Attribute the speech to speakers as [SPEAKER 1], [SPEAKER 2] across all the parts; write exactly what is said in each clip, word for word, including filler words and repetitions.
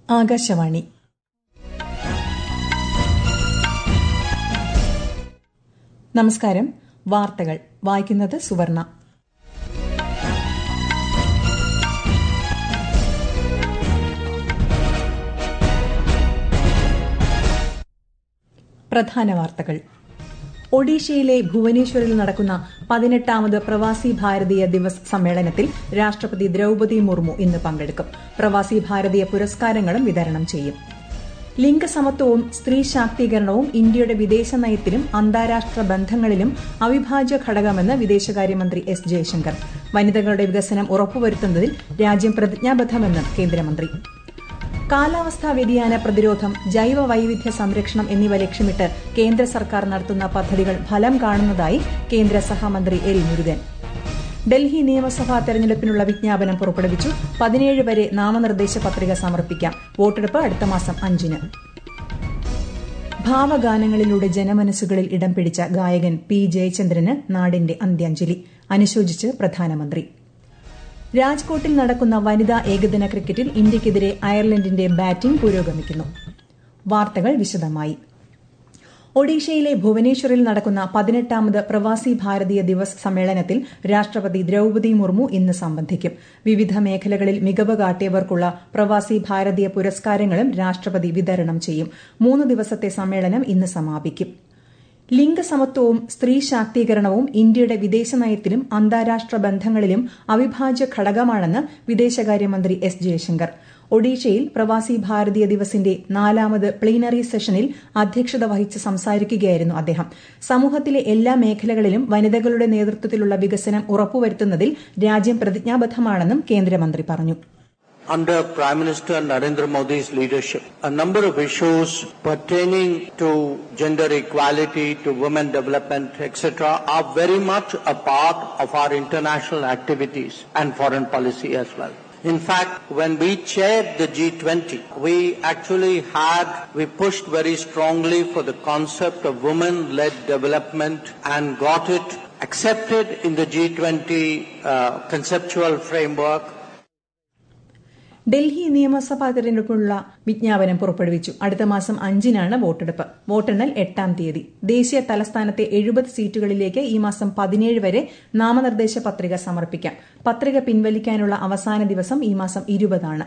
[SPEAKER 1] ആകാശവാണി. നമസ്കാരം. വാർത്തകൾ വായിക്കുന്നത് സുവർണ. പ്രധാന വാർത്തകൾ. ഒഡീഷയിലെ ഭുവനേശ്വറിൽ നടക്കുന്ന പതിനെട്ടാമത് പ്രവാസി ഭാരതീയ ദിവസ് സമ്മേളനത്തിൽ രാഷ്ട്രപതി ദ്രൌപദി മുർമു ഇന്ന് പങ്കെടുക്കും. പ്രവാസി ഭാരതീയ പുരസ്കാരങ്ങളും വിതരണം ചെയ്യും. ലിംഗസമത്വവും സ്ത്രീ ശാക്തീകരണവും ഇന്ത്യയുടെ വിദേശ നയത്തിലും അന്താരാഷ്ട്ര ബന്ധങ്ങളിലും അവിഭാജ്യ ഘടകമെന്ന് വിദേശകാര്യമന്ത്രി എസ് ജയശങ്കർ. വനിതകളുടെ വികസനം ഉറപ്പുവരുത്തുന്നതിൽ രാജ്യം പ്രതിജ്ഞാബദ്ധമെന്ന് കേന്ദ്രമന്ത്രി. കാലാവസ്ഥാ വ്യതിയാന പ്രതിരോധം, ജൈവ വൈവിധ്യ സംരക്ഷണം എന്നിവ ലക്ഷ്യമിട്ട് കേന്ദ്ര സർക്കാർ നടത്തുന്ന പദ്ധതികൾ ഫലം കാണുന്നതായി കേന്ദ്ര സഹമന്ത്രി എൽ മുരുകൻ. ഡൽഹി നിയമസഭാ തെരഞ്ഞെടുപ്പിനുള്ള വിജ്ഞാപനം പുറപ്പെടുവിച്ചു. പതിനേഴ് വരെ നാമനിർദ്ദേശ പത്രിക സമർപ്പിക്കാം. വോട്ടെടുപ്പ് അടുത്ത മാസം അഞ്ചിന്. ഭാവഗാനങ്ങളിലൂടെ ജനമനസ്സുകളിൽ ഇടം പിടിച്ച ഗായകൻ പി ജയചന്ദ്രന് നാടിന്റെ അന്ത്യാഞ്ജലി. അനുശോചിച്ച് പ്രധാനമന്ത്രി. രാജ്കോട്ടിൽ നടക്കുന്ന വനിതാ ഏകദിന ക്രിക്കറ്റിൽ ഇന്ത്യയ്ക്കെതിരെ അയർലൻഡിന്റെ ബാറ്റിംഗ് പുരോഗമിക്കുന്നു. വാർത്തകൾ വിശദമായി. ഒഡീഷയിലെ ഭുവനേശ്വറിൽ നടക്കുന്ന പതിനെട്ടാമത് പ്രവാസി ഭാരതീയ ദിവസ് സമ്മേളനത്തിൽ രാഷ്ട്രപതി ദ്രൌപദി മുർമു ഇന്ന് സംബന്ധിക്കും. വിവിധ മേഖലകളിൽ മികവ് കാട്ടിയവർക്കുള്ള പ്രവാസി ഭാരതീയ പുരസ്കാരങ്ങളും രാഷ്ട്രപതി വിതരണം ചെയ്യും. മൂന്ന് ദിവസത്തെ സമ്മേളനം ഇന്ന് സമാപിക്കും. ലിംഗസമത്വവും സ്ത്രീ ശാക്തീകരണവും ഇന്ത്യയുടെ വിദേശ നയത്തിലും അന്താരാഷ്ട്ര ബന്ധങ്ങളിലും അവിഭാജ്യ ഘടകമാണെന്ന് വിദേശകാര്യമന്ത്രി എസ് ജയശങ്കർ. ഒഡീഷയിൽ പ്രവാസി ഭാരതീയ ദിവസിന്റെ നാലാമത് പ്ലീനറി സെഷനിൽ അധ്യക്ഷത വഹിച്ച് സംസാരിക്കുകയായിരുന്നു അദ്ദേഹം. സമൂഹത്തിലെ എല്ലാ മേഖലകളിലും വനിതകളുടെ നേതൃത്വത്തിലുള്ള വികസനം ഉറപ്പുവരുത്തുന്നതിൽ രാജ്യം പ്രതിജ്ഞാബദ്ധമാണെന്നും കേന്ദ്രമന്ത്രി പറഞ്ഞു.
[SPEAKER 2] Under Prime Minister Narendra Modi's leadership, a number of issues pertaining to gender equality, to women development, et cetera are very much a part of our international activities and foreign policy as well. In fact, when we chaired the G twenty, we actually had, we pushed very strongly for the concept of women-led development and got it accepted in the G twenty uh, conceptual framework.
[SPEAKER 1] Delhi നിയമസഭാ തെരഞ്ഞെടുപ്പിനുള്ള വിജ്ഞാപനം പുറപ്പെടുവിച്ചു. അടുത്ത മാസം അഞ്ചിനാണ് വോട്ടെടുപ്പ്. വോട്ടെണ്ണൽ എട്ടാം തീയതി. ദേശീയ തലസ്ഥാനത്തെ എഴുപത് സീറ്റുകളിലേക്ക് ഈ മാസം പതിനേഴ് വരെ നാമനിർദ്ദേശ പത്രിക സമർപ്പിക്കാം. പത്രിക പിൻവലിക്കാനുള്ള അവസാന ദിവസം ഈ മാസം ഇരുപതാണ്.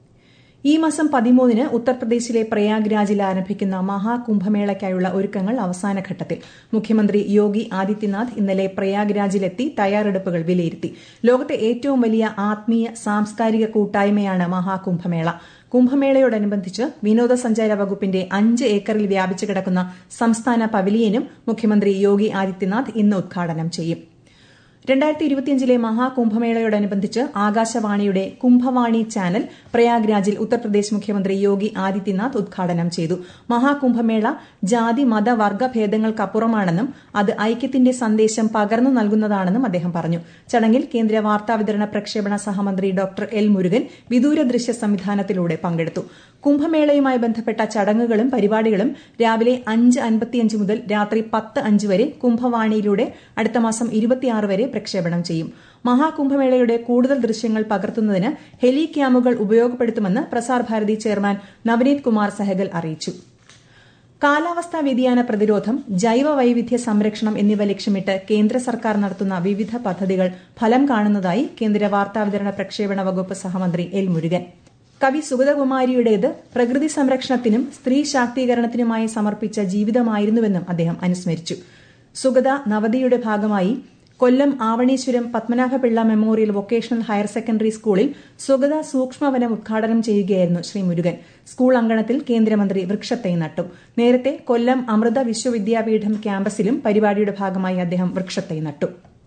[SPEAKER 1] ഈ മാസം പതിമൂന്നിന് ഉത്തർപ്രദേശിലെ പ്രയാഗ്രാജിൽ ആരംഭിക്കുന്ന മഹാകുംഭമേളയ്ക്കായുള്ള ഒരുക്കങ്ങൾ അവസാനഘട്ടത്തിൽ. മുഖ്യമന്ത്രി യോഗി ആദിത്യനാഥ് ഇന്നലെ പ്രയാഗ്രാജിലെത്തി തയ്യാറെടുപ്പുകൾ വിലയിരുത്തി. ലോകത്തെ ഏറ്റവും വലിയ ആത്മീയ സാംസ്കാരിക കൂട്ടായ്മയാണ് മഹാകുംഭമേള. കുംഭമേളയോടനുബന്ധിച്ച് വിനോദസഞ്ചാര വകുപ്പിന്റെ അഞ്ച് ഏക്കറിൽ വ്യാപിച്ചു കിടക്കുന്ന സംസ്ഥാന പവലിയനും മുഖ്യമന്ത്രി യോഗി ആദിത്യനാഥ് ഇന്ന് ഉദ്ഘാടനം ചെയ്യും. രണ്ടായിരത്തി ഇരുപത്തിയഞ്ചിലെ മഹാകുംഭമേളയോടനുബന്ധിച്ച് ആകാശവാണിയുടെ കുംഭവാണി ചാനൽ പ്രയാഗ്രാജിൽ ഉത്തർപ്രദേശ് മുഖ്യമന്ത്രി യോഗി ആദിത്യനാഥ് ഉദ്ഘാടനം ചെയ്തു. മഹാകുംഭമേള ജാതി മത വർഗ്ഗ ഭേദങ്ങൾക്കപ്പുറമാണെന്നും അത് ഐക്യത്തിന്റെ സന്ദേശം പകർന്നു നൽകുന്നതാണെന്നും അദ്ദേഹം പറഞ്ഞു. ചടങ്ങിൽ കേന്ദ്ര വാർത്താവിതരണ പ്രക്ഷേപണ സഹമന്ത്രി ഡോക്ടർ എൽ മുരുകൻ വിദൂര ദൃശ്യ സംവിധാനത്തിലൂടെ പങ്കെടുത്തു. കുംഭമേളയുമായി ബന്ധപ്പെട്ട ചടങ്ങുകളും പരിപാടികളും രാവിലെ അഞ്ച് അൻപത്തിയഞ്ച് മുതൽ രാത്രി പത്ത് അഞ്ച് വരെ കുംഭവാണിയിലൂടെ അടുത്ത മാസം ഇരുപത്തിയാറ് വരെ പ്രക്ഷേപണം ചെയ്യും. മഹാകുംഭമേളയുടെ കൂടുതൽ ദൃശ്യങ്ങൾ പകർത്തുന്നതിന് ഹെലി ക്യാമുകൾ ഉപയോഗപ്പെടുത്തുമെന്ന് പ്രസാർ ഭാരതി ചെയർമാൻ നവനീത് കുമാർ സഹഗൽ അറിയിച്ചു. കാലാവസ്ഥാ വ്യതിയാന പ്രതിരോധം, ജൈവ വൈവിധ്യ സംരക്ഷണം എന്നിവ ലക്ഷ്യമിട്ട് കേന്ദ്ര സർക്കാർ നടത്തുന്ന വിവിധ പദ്ധതികൾ ഫലം കാണുന്നതായി കേന്ദ്ര വാർത്താവിതരണ പ്രക്ഷേപണ വകുപ്പ് സഹമന്ത്രി എൽ മുരുകൻ. കവി സുഗതകുമാരിയുടേത് പ്രകൃതി സംരക്ഷണത്തിനും സ്ത്രീ ശാക്തീകരണത്തിനുമായി സമർപ്പിച്ച ജീവിതമായിരുന്നുവെന്നും അദ്ദേഹം അനുസ്മരിച്ചു. സുഗത നവതിയുടെ ഭാഗമായി Kollam Avaneeswaram Padmanabhapillai memorial vocational higher secondary സ്കൂളിൽ സുഗത സൂക്ഷ്മവനം ഉദ്ഘാടനം ചെയ്യുകയായിരുന്നു ശ്രീ മുരുകൻ. സ്കൂൾ അങ്കണത്തിൽ കേന്ദ്രമന്ത്രി വൃക്ഷത്തൈ നട്ടു. നേരത്തെ കൊല്ലം അമൃത വിശ്വവിദ്യാപീഠം ക്യാമ്പസിലും പരിപാടിയുടെ ഭാഗമായി അദ്ദേഹം വൃക്ഷത്തൈ നട്ടു.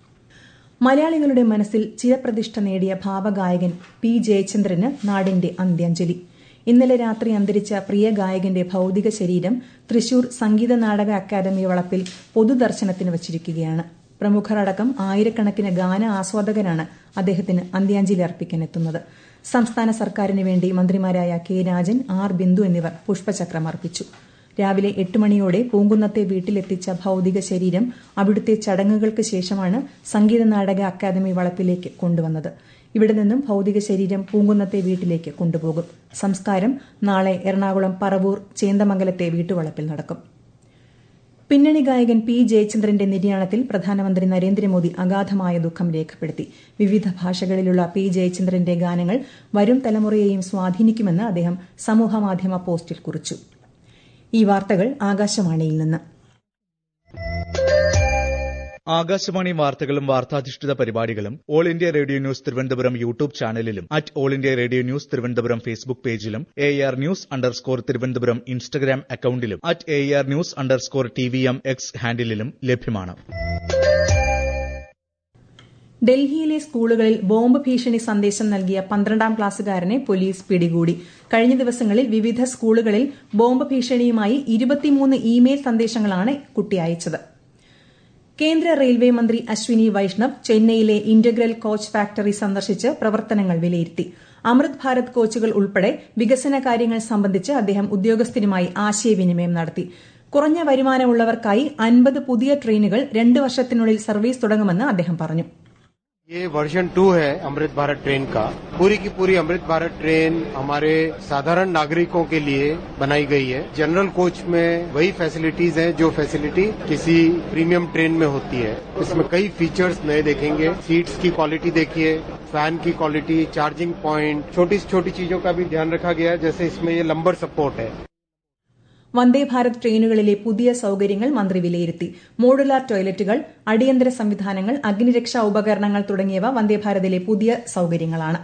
[SPEAKER 1] മലയാളികളുടെ മനസ്സിൽ ചിരപ്രതിഷ്ഠ നേടിയ ഭാവഗായകൻ പി ജയചന്ദ്രന് നാടിന്റെ അന്ത്യാഞ്ജലി. ഇന്നലെ രാത്രി അന്തരിച്ച പ്രിയ ഗായകന്റെ ഭൌതിക ശരീരം തൃശൂർ സംഗീത നാടക അക്കാദമി വളപ്പിൽ പൊതുദർശനത്തിന് വച്ചിരിക്കുകയാണ്. പ്രമുഖർ അടക്കം ആയിരക്കണക്കിന് ഗാന ആസ്വാദകരാണ് അദ്ദേഹത്തിന് അന്ത്യാഞ്ജലി അർപ്പിക്കാനെത്തുന്നത്. സംസ്ഥാന സർക്കാരിന് വേണ്ടി മന്ത്രിമാരായ കെ രാജൻ, ആർ ബിന്ദു എന്നിവർ പുഷ്പചക്രം അർപ്പിച്ചു. രാവിലെ എട്ട് മണിയോടെ പൂങ്കുന്നത്തെ വീട്ടിലെത്തിച്ച ഭൌതിക ശരീരം അവിടുത്തെ ചടങ്ങുകൾക്ക് ശേഷമാണ് സംഗീത നാടക അക്കാദമി വളപ്പിലേക്ക് കൊണ്ടുവന്നത്. ഇവിടെ നിന്നും ഭൌതിക ശരീരം പൂങ്കുന്നത്തെ വീട്ടിലേക്ക് കൊണ്ടുപോകും. സംസ്കാരം നാളെ എറണാകുളം പറവൂർ ചേന്ദമംഗലത്തെ വീട്ടുവളപ്പിൽ നടക്കും. പിന്നണി ഗായകൻ പി ജയചന്ദ്രന്റെ നിര്യാണത്തിൽ പ്രധാനമന്ത്രി നരേന്ദ്രമോദി അഗാധമായ ദുഃഖം രേഖപ്പെടുത്തി. വിവിധ ഭാഷകളിലുള്ള പി ജയചന്ദ്രന്റെ ഗാനങ്ങൾ വരും തലമുറയെയും സ്വാധീനിക്കുമെന്ന് അദ്ദേഹം സമൂഹമാധ്യമ പോസ്റ്റിൽ കുറിച്ചു. ഈ വാർത്തകൾ ആകാശവാണിയിൽ നിന്ന്.
[SPEAKER 3] ആകാശവാണി വാർത്തകളും വാർത്താധിഷ്ഠിത പരിപാടികളും All India Radio news Thiruvananthapuram YouTube ചാനലിലും at All India Radio news Thiruvananthapuram Facebook പേജിലും A R news underscore Thiruvananthapuram Instagram അക്കൌണ്ടിലും at A R news underscore T V M X ഹാൻഡിലും ലഭ്യമാണ്.
[SPEAKER 1] ഡൽഹിയിലെ സ്കൂളുകളിൽ ബോംബ് ഭീഷണി സന്ദേശം നൽകിയ പന്ത്രണ്ടാം ക്ലാസുകാരനെ പോലീസ് പിടികൂടി. കഴിഞ്ഞ ദിവസങ്ങളിൽ വിവിധ സ്കൂളുകളിൽ ബോംബ് ഭീഷണിയുമായി ഇരുപത്തിമൂന്ന് ഇമെയിൽ സന്ദേശങ്ങളാണ് കുട്ടി അയച്ചത്. കേന്ദ്ര റെയിൽവേ മന്ത്രി അശ്വിനി വൈഷ്ണവ് ചെന്നൈയിലെ ഇന്റഗ്രൽ കോച്ച് ഫാക്ടറി സന്ദർശിച്ച് പ്രവർത്തനങ്ങൾ വിലയിരുത്തി. അമൃത് ഭാരത് കോച്ചുകൾ ഉൾപ്പെടെ വികസന കാര്യങ്ങൾ സംബന്ധിച്ച് അദ്ദേഹം ഉദ്യോഗസ്ഥരുമായി ആശയവിനിമയം നടത്തി. കുറഞ്ഞ വരുമാനമുള്ളവർക്കായി അൻപത് പുതിയ ട്രെയിനുകൾ രണ്ട് വർഷത്തിനുള്ളിൽ സർവീസ് തുടങ്ങുമെന്ന് അദ്ദേഹം പറഞ്ഞു.
[SPEAKER 4] ये वर्जन टू है अमृत भारत ट्रेन का. पूरी की पूरी अमृत भारत ट्रेन हमारे साधारण नागरिकों के लिए बनाई गई है. जनरल कोच में वही फैसिलिटीज हैं जो फैसिलिटी किसी प्रीमियम ट्रेन में होती है. इसमें कई फीचर्स नए देखेंगे. सीट्स की क्वालिटी देखिए, फैन की क्वालिटी, चार्जिंग पॉइंट, छोटी छोटी चीजों का भी ध्यान रखा गया है. जैसे इसमें ये लंबर सपोर्ट है.
[SPEAKER 1] വന്ദേ ഭാരത് ട്രെയിനുകളിലെ പുതിയ സൌകര്യങ്ങൾ മന്ത്രി വിലയിരുത്തി. മോഡുലാർ ടോയ്ലറ്റുകൾ, അടിയന്തര സംവിധാനങ്ങൾ, അഗ്നിരക്ഷാ ഉപകരണങ്ങൾ തുടങ്ങിയവ വന്ദേഭാരതിലെ പുതിയ സൌകര്യങ്ങളാണ്.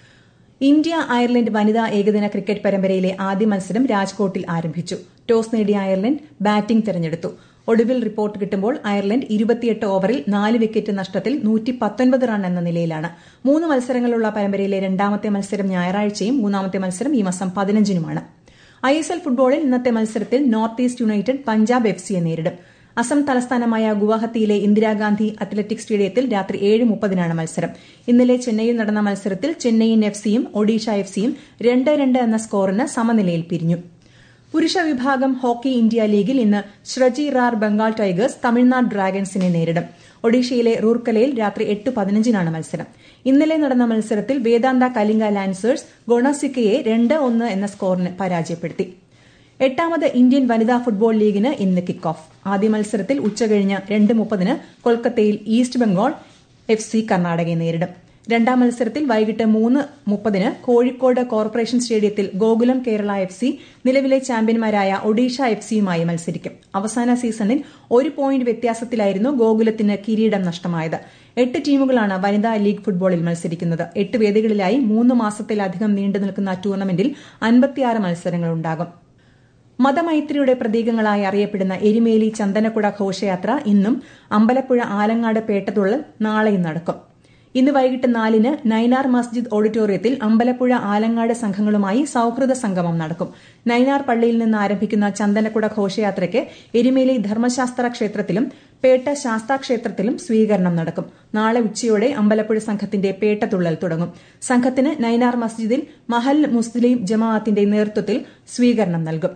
[SPEAKER 1] ഇന്ത്യ അയർലൻഡ് വനിതാ ഏകദിന ക്രിക്കറ്റ് പരമ്പരയിലെ ആദ്യ മത്സരം രാജ്കോട്ടിൽ ആരംഭിച്ചു. ടോസ് നേടിയ അയർലൻഡ് ബാറ്റിംഗ് തെരഞ്ഞെടുത്തു. ഒടുവിൽ റിപ്പോർട്ട് കിട്ടുമ്പോൾ അയർലൻഡ് ഇരുപത്തിയെട്ട് ഓവറിൽ നാല് വിക്കറ്റ് നഷ്ടത്തിൽ നൂറ്റി പത്തൊൻപത് റൺ എന്ന നിലയിലാണ്. മൂന്ന് മത്സരങ്ങളുള്ള പരമ്പരയിലെ രണ്ടാമത്തെ മത്സരം ഞായറാഴ്ചയും മൂന്നാമത്തെ മത്സരം ഈ മാസം പതിനഞ്ചിനുമാണ്. ഐ എസ് എൽ ഫുട്ബോളിൽ ഇന്നത്തെ മത്സരത്തിൽ North East United Punjab F സിയെ നേരിടും. അസം തലസ്ഥാനമായ ഗുവാഹത്തിയിലെ ഇന്ദിരാഗാന്ധി അത്ലറ്റിക് സ്റ്റേഡിയത്തിൽ രാത്രി ഏഴ് മുപ്പതിനാണ് മത്സരം. ഇന്നലെ ചെന്നൈയിൽ നടന്ന മത്സരത്തിൽ ചെന്നൈയിൻ എഫ് സിയും ഒഡീഷ എഫ് സിയും രണ്ട് രണ്ട് എന്ന സ്കോറിന് സമനിലയിൽ പിരിഞ്ഞു. പുരുഷ വിഭാഗം ഹോക്കി ഇന്ത്യ ലീഗിൽ ഇന്ന് ഷ്രജി റാർ ബംഗാൾ ടൈഗേഴ്സ് തമിഴ്നാട് ഡ്രാഗൺസിനെ നേരിടും. ഒഡീഷയിലെ റൂർക്കലയിൽ രാത്രി എട്ട് പതിനഞ്ചിനാണ് മത്സരം. ഇന്നലെ നടന്ന മത്സരത്തിൽ വേദാന്ത കലിംഗ ലാൻസേഴ്സ് ഗൊണസിക്കയെ രണ്ട് ഒന്ന് എന്ന സ്കോറിന് പരാജയപ്പെടുത്തി. എട്ടാമത് ഇന്ത്യൻ വനിതാ ഫുട്ബോൾ ലീഗിന് ഇന്ന് കിക്ക് ഓഫ്. ആദ്യ മത്സരത്തിൽ ഉച്ചകഴിഞ്ഞ് രണ്ട് മുപ്പതിന് കൊൽക്കത്തയിൽ ഈസ്റ്റ് ബംഗാൾ എഫ് സി കർണാടകയെ നേരിടും. രണ്ടാം മത്സരത്തിൽ വൈകിട്ട് മൂന്ന് മുപ്പതിന് കോഴിക്കോട് കോർപ്പറേഷൻ സ്റ്റേഡിയത്തിൽ ഗോകുലം കേരള എഫ് സി നിലവിലെ ചാമ്പ്യന്മാരായ ഒഡീഷ എഫ് സിയുമായി മത്സരിക്കും. അവസാന സീസണിൽ ഒരു പോയിന്റ് വ്യത്യാസത്തിലായിരുന്നു ഗോകുലത്തിന് കിരീടം നഷ്ടമായത്. എട്ട് ടീമുകളാണ് വനിതാ ലീഗ് ഫുട്ബോളിൽ മത്സരിക്കുന്നത്. എട്ട് വേദികളിലായി മൂന്ന് മാസത്തിലധികം നീണ്ടുനിൽക്കുന്ന ടൂർണമെന്റിൽ അൻപത്തിയാറ് മത്സരങ്ങളുണ്ടാകും. മതമൈത്രിയുടെ പ്രതീകങ്ങളായി അറിയപ്പെടുന്ന എരുമേലി ചന്ദനക്കുട ഘോഷയാത്ര ഇന്നും അമ്പലപ്പുഴ ആലങ്ങാട് പേട്ടതുള്ളൽ നാളെയും നടക്കും. ഇന്ന് വൈകിട്ട് നാലിന് നൈനാർ മസ്ജിദ് ഓഡിറ്റോറിയത്തിൽ അമ്പലപ്പുഴ ആലങ്ങാട് സംഘങ്ങളുമായി സൌഹൃദ സംഗമം നടക്കും. നൈനാർ പള്ളിയിൽ നിന്ന് ആരംഭിക്കുന്ന ചന്ദനക്കുട ഘോഷയാത്രയ്ക്ക് എരുമേലി ധർമ്മശാസ്ത്ര ക്ഷേത്രത്തിലും പേട്ട ശാസ്താ ക്ഷേത്രത്തിലും സ്വീകരണം നടക്കും. നാളെ ഉച്ചയോടെ അമ്പലപ്പുഴ സംഘത്തിന്റെ പേട്ടതുള്ളൽ തുടങ്ങും. സംഘത്തിന് നൈനാർ മസ്ജിദിൽ മഹൽ മുസ്ലിം ജമാഅത്തിന്റെ നേതൃത്വത്തിൽ സ്വീകരണം നൽകും.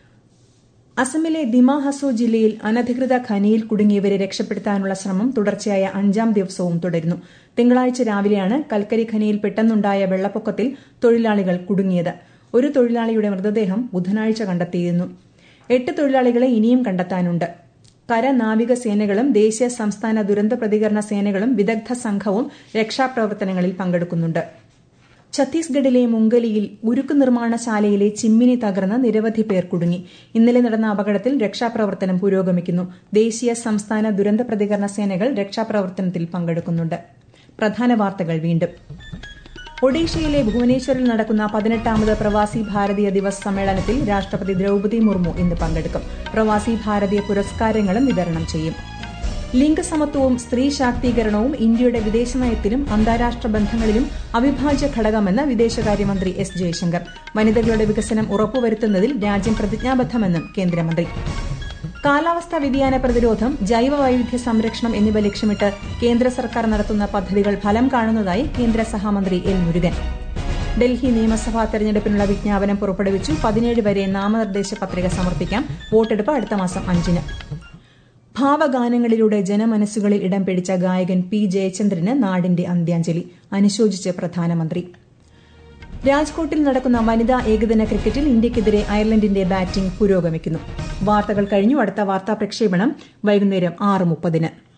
[SPEAKER 1] അസമിലെ ദിമാ ഹസോ ജില്ലയിൽ അനധികൃത ഖനിയിൽ കുടുങ്ങിയവരെ രക്ഷപ്പെടുത്താനുള്ള ശ്രമം തുടർച്ചയായ അഞ്ചാം ദിവസവും തുടരുന്നു. തിങ്കളാഴ്ച രാവിലെയാണ് കൽക്കരി ഖനിയിൽ പെട്ടെന്നുണ്ടായ വെള്ളപ്പൊക്കത്തിൽ തൊഴിലാളികൾ കുടുങ്ങിയത്. ഒരു തൊഴിലാളിയുടെ മൃതദേഹം ബുധനാഴ്ച കണ്ടെത്തിയിരുന്നു. എട്ട് തൊഴിലാളികളെ ഇനിയും കണ്ടെത്താനുണ്ട്. കര നാവിക സേനകളും ദേശീയ സംസ്ഥാന ദുരന്ത പ്രതികരണ സേനകളും വിദഗ്ധ സംഘവും രക്ഷാപ്രവർത്തനങ്ങളിൽ പങ്കെടുക്കുന്നുണ്ട്. ഛത്തീസ്ഗഡിലെ മുംഗലിയിൽ ഉരുക്ക് നിർമ്മാണശാലയിലെ ചിമ്മിനി തകർന്ന് നിരവധി പേർ കുടുങ്ങി. ഇന്നലെ നടന്ന അപകടത്തിൽ രക്ഷാപ്രവർത്തനം പുരോഗമിക്കുന്നു. ദേശീയ സംസ്ഥാന ദുരന്ത പ്രതികരണ സേനകൾ രക്ഷാപ്രവർത്തനത്തിൽ പങ്കെടുക്കുന്നുണ്ട്. പ്രധാന വാർത്തകൾ വീണ്ടും. ഒഡീഷയിലെ ഭുവനേശ്വറിൽ നടക്കുന്ന പതിനെട്ടാമത് പ്രവാസി ഭാരതീയ ദിവസ് സമ്മേളനത്തിൽ രാഷ്ട്രപതി ദ്രൌപദി മുർമു ഇന്ന് പങ്കെടുക്കും. പ്രവാസി ഭാരതീയ പുരസ്കാരങ്ങളും വിതരണം ചെയ്യും. ലിംഗസമത്വവും സ്ത്രീ ശാക്തീകരണവും ഇന്ത്യയുടെ വിദേശനയത്തിലും അന്താരാഷ്ട്ര ബന്ധങ്ങളിലും അവിഭാജ്യ ഘടകമെന്ന് വിദേശകാര്യമന്ത്രി എസ് ജയശങ്കർ. വനിതകളുടെ വികസനം ഉറപ്പുവരുത്തുന്നതിൽ രാജ്യം പ്രതിജ്ഞാബദ്ധമെന്നും കേന്ദ്രമന്ത്രി. കാലാവസ്ഥാ വ്യതിയാന പ്രതിരോധം, ജൈവ വൈവിധ്യ സംരക്ഷണം എന്നിവ ലക്ഷ്യമിട്ട് കേന്ദ്ര സർക്കാർ നടത്തുന്ന പദ്ധതികൾ ഫലം കാണുന്നതായി കേന്ദ്ര സഹമന്ത്രി എൽ മുരുകൻ. ഡൽഹി നിയമസഭാ തെരഞ്ഞെടുപ്പിനുള്ള വിജ്ഞാപനം പുറപ്പെടുവിച്ചു. പതിനേഴ് വരെ നാമനിർദ്ദേശ പത്രിക സമർപ്പിക്കാം. വോട്ടെടുപ്പ് അടുത്ത മാസം അഞ്ചിന്. ഭാവഗാനങ്ങളിലൂടെ ജനമനസ്സുകളിൽ ഇടം പിടിച്ച ഗായകൻ പി ജയചന്ദ്രന് നാടിന്റെ അന്ത്യാഞ്ജലി അനുശോചിച്ച് പ്രധാനമന്ത്രി. രാജ്കോട്ടിൽ നടക്കുന്ന വനിതാ ഏകദിന ക്രിക്കറ്റിൽ ഇന്ത്യയ്ക്കെതിരെ അയർലൻഡിന്റെ ബാറ്റിംഗ് പുരോഗമിക്കുന്നു. വാർത്തകൾ കഴിഞ്ഞു. അടുത്ത വാർത്താ പ്രക്ഷേപണം വൈകുന്നേരം ആറ് മുപ്പതിന്.